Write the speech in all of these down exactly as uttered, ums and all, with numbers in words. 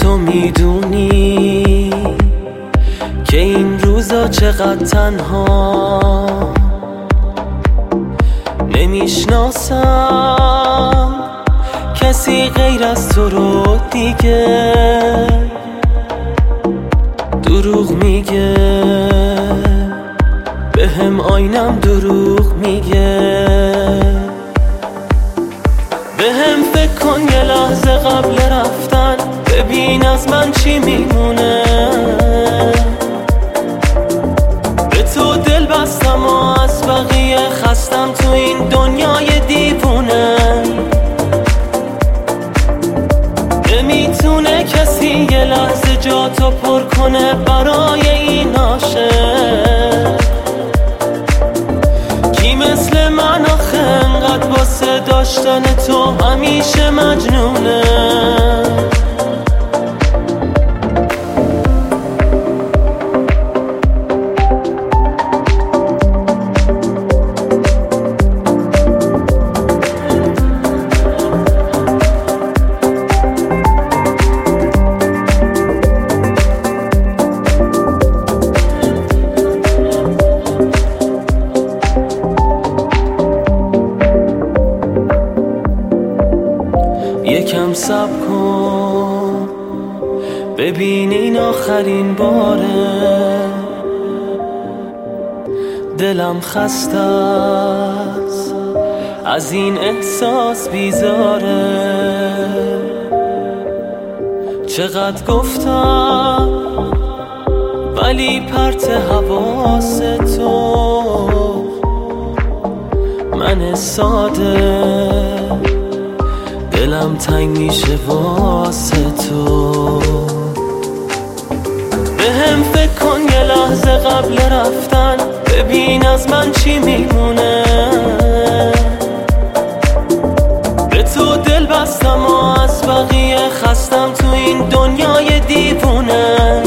تو میدونی که این روزا چقدر تنها، نمیشناسم کسی غیر از تو رو دیگه. دروغ میگه بهم آینم، دروغ میگه. بهم فکر کن یه لحظه قبل رفتن، ببین از من چی میمونه. به تو دل بستم و از بقیه خستم تو این دنیای دیوونه. نمیتونه کسی یه لحظه جا تو پر کنه برای این عاشق. کی مثل من آخه انقدر واسه داشتن تو همیشه مجنونه. یکم صبر کن ببین این آخرین باره. دلم خسته است از این احساس بیزاره. چقدر گفتم ولی پرت حواس تو، من ساده دلم تنگ میشه واسه تو. بهم فکر کن یه لحظه قبل رفتن، ببین از من چی میمونه. به تو دل بستم و از بقیه خستم تو این دنیای دیوونه.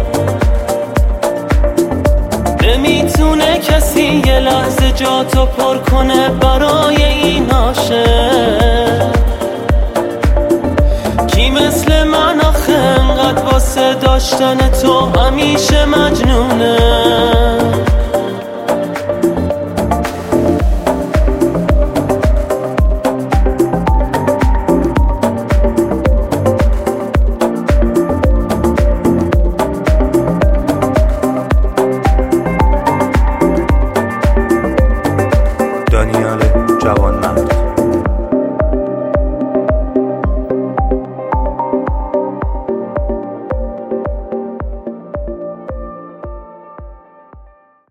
نمیتونه کسی یه لحظه جا تو پر کنه برای این عاشق. کی مثل من آخه انقدر واسه داشتن تو همیشه مجنونه.